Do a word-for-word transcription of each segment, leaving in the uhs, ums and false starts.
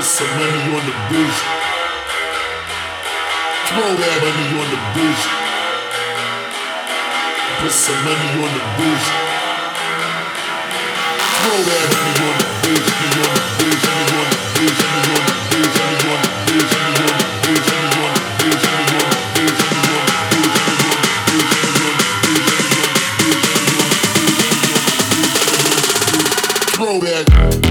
Put some money on the bitch. Throw that money on the bitch. Put some money on the bitch. Throw that money on the bitch. Money on the bitch. Money on the bitch. Money on the bitch. Money on the bitch. Money on the bitch. Money on the bitch. Money on the bitch. Money on the bitch. Money on the bitch. Money on the bitch. Throw that.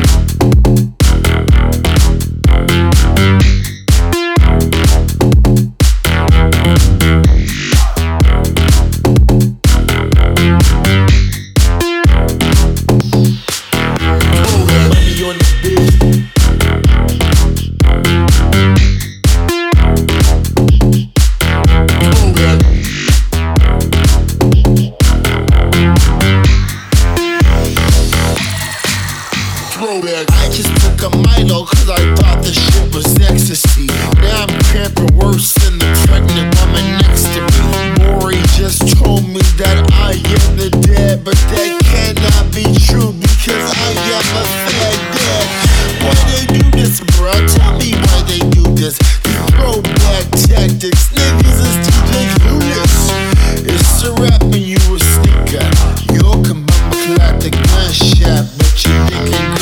I just took a Milo cause I thought the shit was ecstasy. Now I'm cramping worse than the pregnant woman next to me. Maury just told me that I am the dead, but that cannot be true because I am a fat dad. Why they do this, bro? Tell me why they do this. These throwback tactics, niggas is T J Clueless. It's a rap and you a sneaker. Yo, come on, clap the gunshot, but you thinking